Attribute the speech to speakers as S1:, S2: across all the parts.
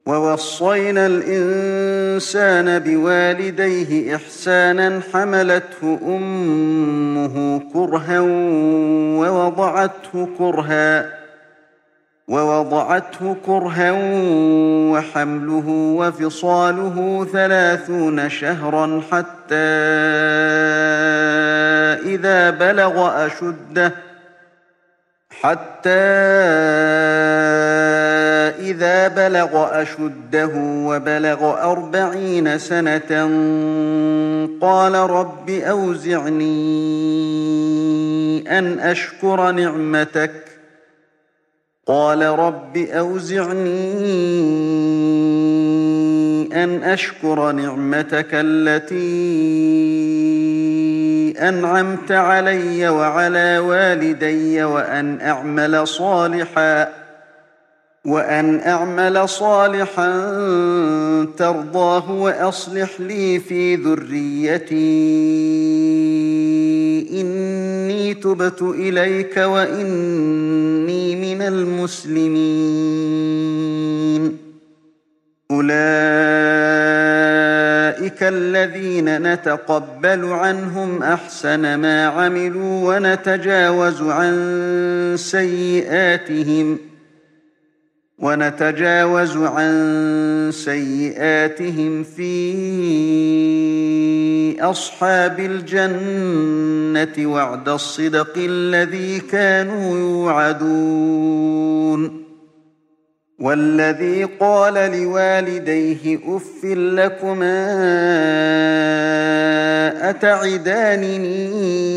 S1: ووصينا الإنسان بوالديه إحسانا حملته أمه كرها ووضعته كرها وحمله وفصاله 30 شهرا حتى إذا بلغ أشده وبلغ 40 سنة قال رب أوزعني أن أشكر نعمتك التي أنعمت علي وعلى والدي وأن أعمل صالحا ترضاه وأصلح لي في ذريتي إني تبت إليك وإني من المسلمين. أولئك الذين نتقبل عنهم أحسن ما عملوا ونتجاوز عن سيئاتهم في أصحاب الجنة وعد الصدق الذي كانوا يوعدون. والذي قال لوالديه أف لكما أتعدانني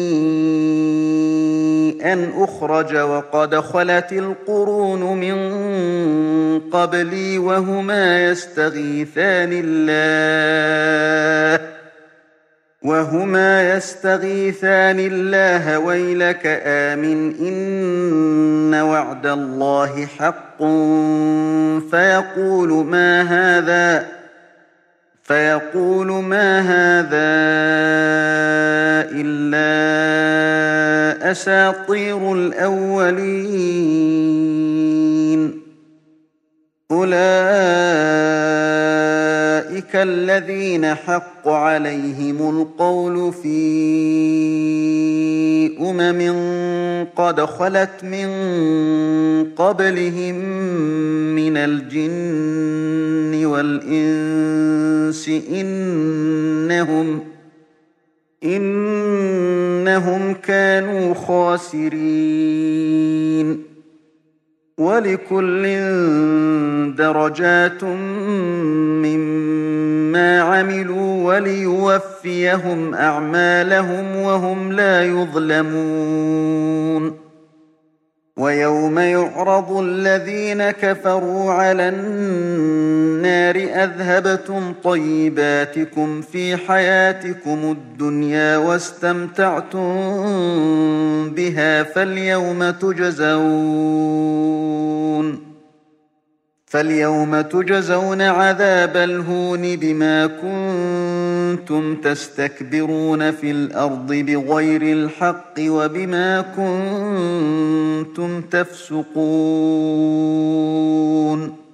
S1: أن أخرج وقد خلت القرون من قبلي وهما يستغيثان الله ويلك آمن إن وعد الله حق فيقول ما هذا إلا أساطير الأولين. أولئك الذين حق عليهم القول في قد خلت من قبلهم من الجن والإنس إنهم كانوا خاسرين. ولكل درجات مما عملوا وليوفيهم أعمالهم وهم لا يظلمون. ويوم يعرض الذين كفروا على النار أذهبتم طيباتكم في حياتكم الدنيا واستمتعتم بها فاليوم تجزون عذاب الهون بما كنتم تستكبرون في الأرض بغير الحق وبما كنتم تفسقون.